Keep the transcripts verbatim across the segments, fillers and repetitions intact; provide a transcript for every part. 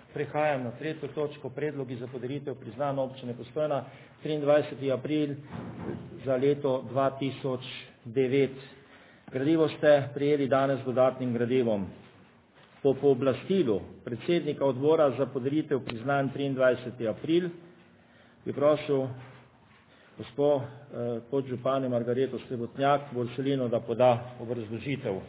Prehajam na tretjo točko, predlogi za podelitev priznanj občine Postojna, triindvajseti april za leto dva tisoč devet. Gradivo ste prejeli danes z dodatnim gradivom. Po pooblastilu predsednika odbora za podelitev priznanj triindvajseti april bi prosil gospo eh, podžupanje Margareto Srebotnjak Borselino, da poda obrazložitev.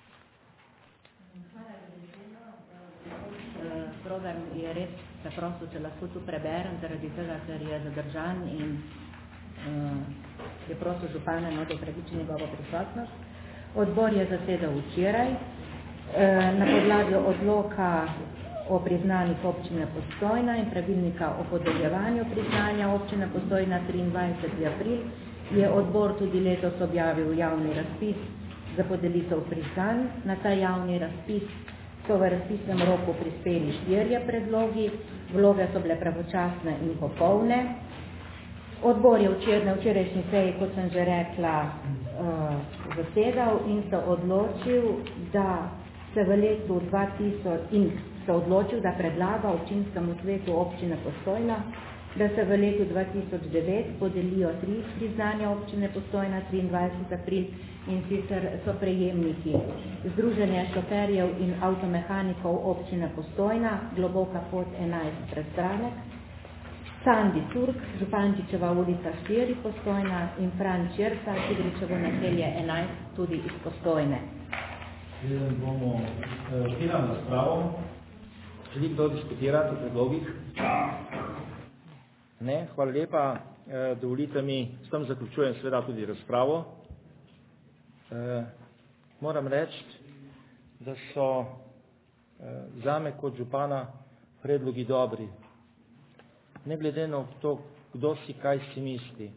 Program je res preprosto, če lahko tu preberem, zaradi tega, ker je zadržan in uh, je prosto župana not upravičil njegovo prisotnost. Odbor je zasedal včeraj uh, na podlagi odloka o priznanjih občine Postojna in pravilnika o podeljevanju priznanja občine Postojna triindvajseti april je odbor tudi letos objavil javni razpis za podelitev priznanj. Na ta javni razpis so v razpisnem roku prispeli štirje predlogi, vloge so bile pravočasne in popolne. Odbor je včeraj na včerajšnji seji, kot sem že rekla, uh, zasedal in se odločil, da se v letu dva tisoč in se odločil, da predlaga občinskemu svetu občine Postojna, da se v letu dva tisoč devet podelijo tri priznanja občine Postojna triindvajseti april in sicer so prejemniki Združenje šoferjev in avtomehanikov občine Postojna, Globoka pot enajst Prestranek, Sandi Turk, Župančičeva ulica štiri Postojna in Fran Čerta, Tigričevo naselje enajst tudi iz Postojne. Zdaj bomo odpiram razpravo. Želi kdo diskutirati o predlogih? Ne, hvala lepa. E, dovolite mi, s tem zaključujem seveda tudi razpravo. E, moram reči, da so e, zame kot župana predlogi dobri. Ne glede na to, kdo si kaj si misli.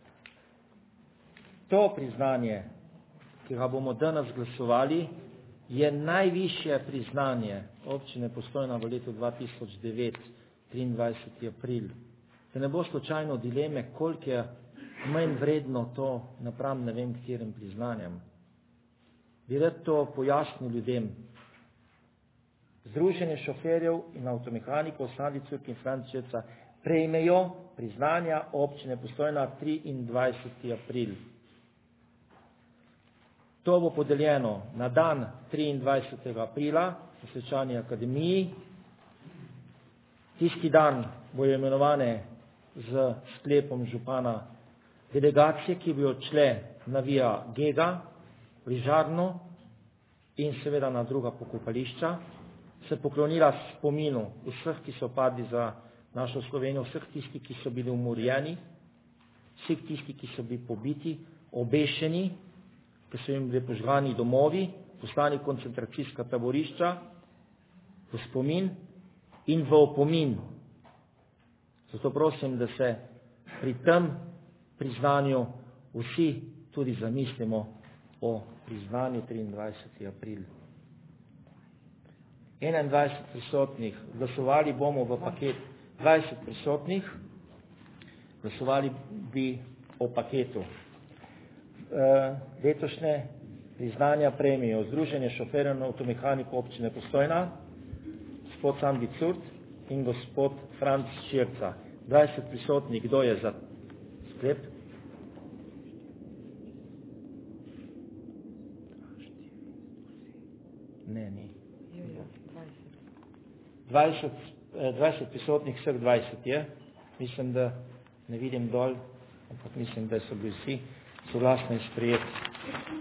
To priznanje, ki ga bomo danes glasovali, je najvišje priznanje občine Postojna v letu dva tisoč devet, triindvajseti april. Da ne bo slučajno dileme, koliko je manj vredno to napram ne vem katerim priznanjem. Bi rad to pojasnil ljudem. Združenje šoferjev in avtomehanikov Sandi Turk in Franc Čerta prejmejo priznanja občine Postojna triindvajseti april. To bo podeljeno na dan triindvajsetega aprila v Svečani akademiji. Tisti dan bojo imenovane z sklepom župana delegacije, ki bi odšle na Via Gega, v Žarno in seveda na druga pokopališča, se poklonila spominu vseh, ki so padli za našo Slovenijo, vseh tisti, ki so bili umorjeni, vseh tisti, ki so bili pobiti, obešeni, ki so jim bili požgani domovi, poslani koncentracijska taborišča, v spomin in v opomin. Zato prosim, da se pri tem priznanju vsi tudi zamislimo o priznanju triindvajseti april. enaindvajset prisotnih, glasovali bomo v paket dvajset prisotnih, glasovali bi o paketu. E, letošnje priznanja prejmejo Združenje šoferjev in avtomehanikov občine Postojna, gospod Sandi Turk in gospod Franc Čerta. dvajset prisotnih, kdo je za sklep? Ne, ni. dvajset, dvajset prisotnih, vseh dvajset je. Mislim, da ne vidim dol, ampak mislim, da so bili vsi soglasno sprejeti.